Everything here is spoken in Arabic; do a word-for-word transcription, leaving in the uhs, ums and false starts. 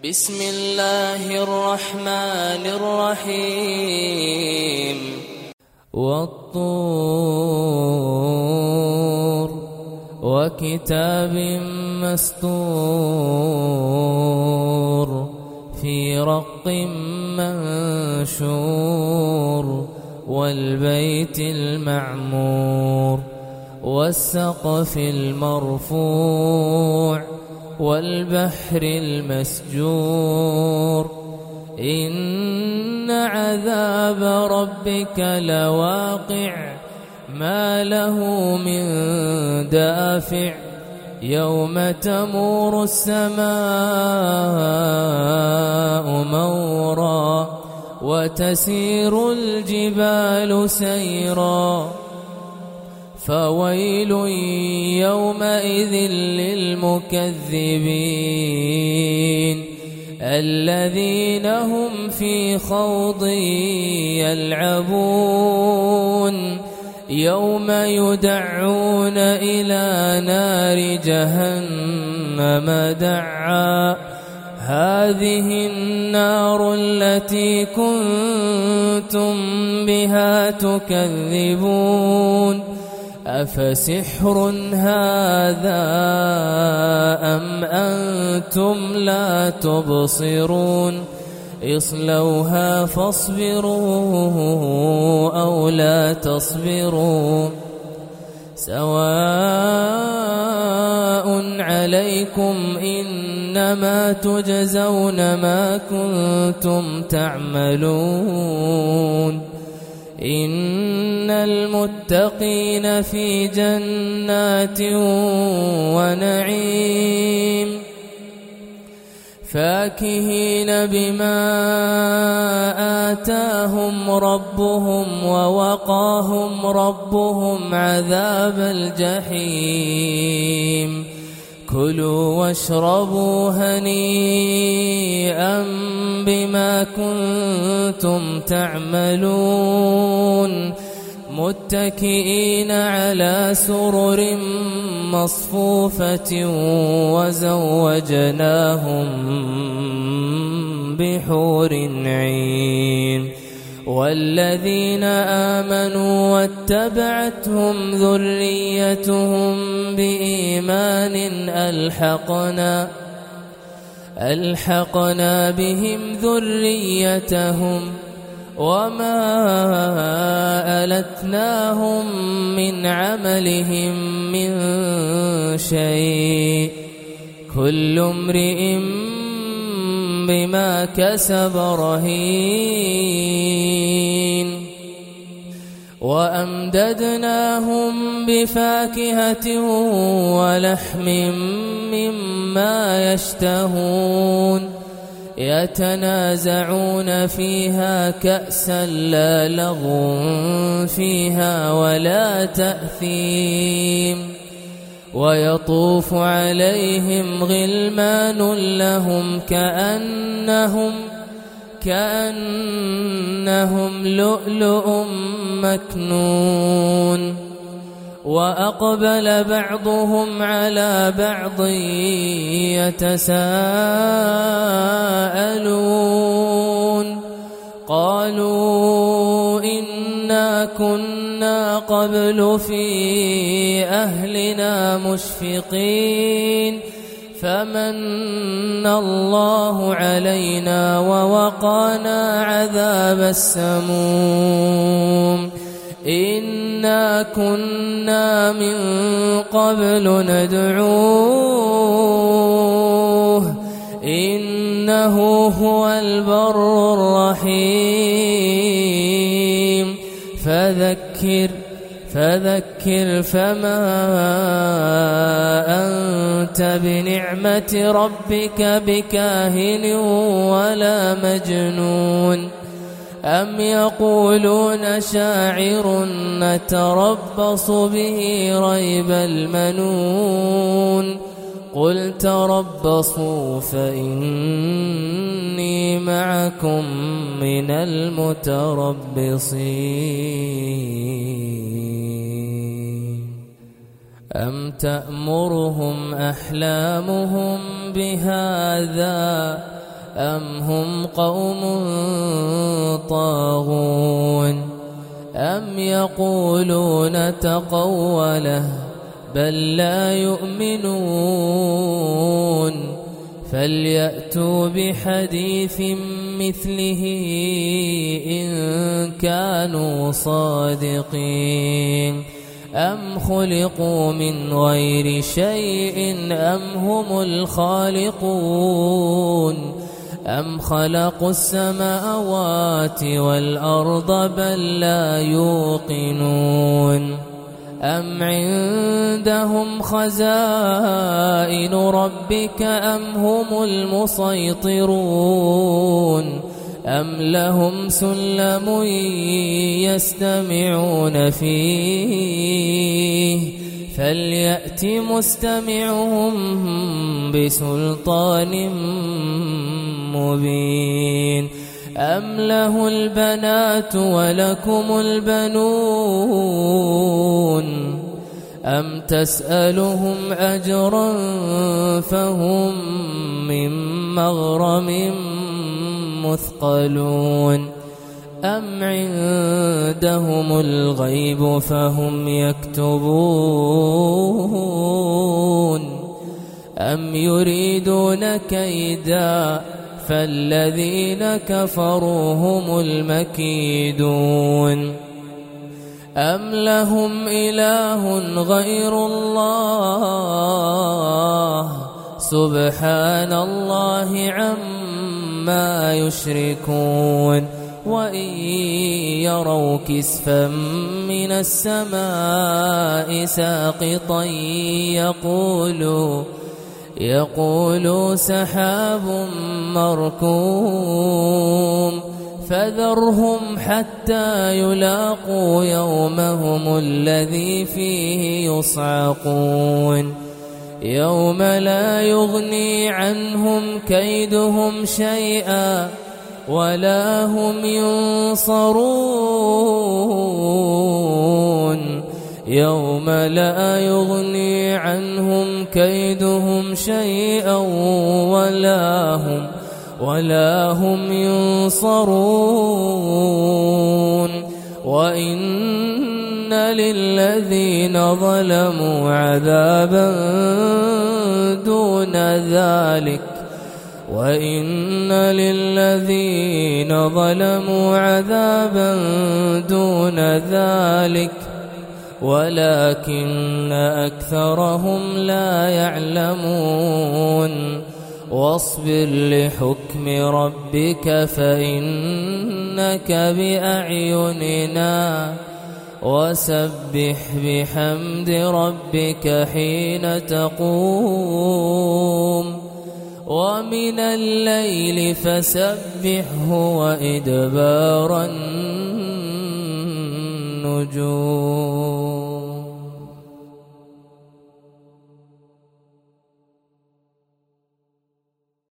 بسم الله الرحمن الرحيم والطور وكتاب مسطور في رق منشور والبيت المعمور والسقف المرفوع والبحر المسجور إن عذاب ربك لواقع ما له من دافع يوم تمور السماء مورا وتسير الجبال سيرا فويل يومئذ للمكذبين الذين هم في خوض يلعبون يوم يدعون إلى نار جهنم دعا هذه النار التي كنتم بها تكذبون أفسحر هذا أم أنتم لا تبصرون اصلوها فاصبروا أو لا تصبروا سواء عليكم إنما تجزون ما كنتم تعملون إن المتقين في جنات ونعيم فاكهين بما آتاهم ربهم ووقاهم ربهم عذاب الجحيم كلوا واشربوا هنيئا بما كنتم تعملون متكئين على سرر مصفوفة وزوجناهم بحور عين والذين آمنوا واتبعتهم ذريتهم بإيمان ألحقنا ألحقنا بهم ذريتهم وما ألتناهم من عملهم من شيء كل امرئ بما كسب رهين وأمددناهم بفاكهة ولحم مما يشتهون يتنازعون فيها كأسا لا لغو فيها ولا تأثيم ويطوف عليهم غلمان لهم كأنهم كأنهم لؤلؤ مكنون وأقبل بعضهم على بعض يتساءلون قالوا إنا كنا قبل في أهلنا مشفقين فمن الله علينا ووقانا عذاب السموم إنا كنا من قبل ندعوه إنه هو البر الرحيم فذكر فذكر فما أنت بنعمة ربك بكاهن ولا مجنون أم يقولون شاعر نتربص به ريب المنون قل تربصوا فإني معكم من المتربصين أم تأمرهم أحلامهم بهذا أم هم قوم طاغون أم يقولون تقوله بل لا يؤمنون فليأتوا بحديث مثله إن كانوا صادقين أم خلقوا من غير شيء أم هم الخالقون أم خلقوا السماوات والأرض بل لا يوقنون أم عندهم خزائن ربك أم هم المسيطرون أم لهم سلم يستمعون فيه فليأت مستمعهم بسلطان مبين أم له البنات ولكم البنون أم تسألهم أجرا فهم من مغرم مثقلون أم عندهم الغيب فهم يكتبون أم يريدون كيدا فالذين كفروا هم المكيدون أم لهم إله غير الله سبحان الله عما يشركون وإن يروا كسفا من السماء ساقطا يقولوا يقولوا سحاب مركوم فذرهم حتى يلاقوا يومهم الذي فيه يصعقون يوم لا يغني عنهم كيدهم شيئا ولا هم ينصرون يوم لا يغني عنهم كيدهم شيئا ولا هم ولا هم ينصرون وإن للذين ظلموا عذابا دون ذلك وإن للذين ظلموا عذابا دون ذلك ولكن أكثرهم لا يعلمون واصبر لحكم ربك فإنك بأعيننا وسبح بحمد ربك حين تقوم ومن الليل فسبحه وإدبار النجوم.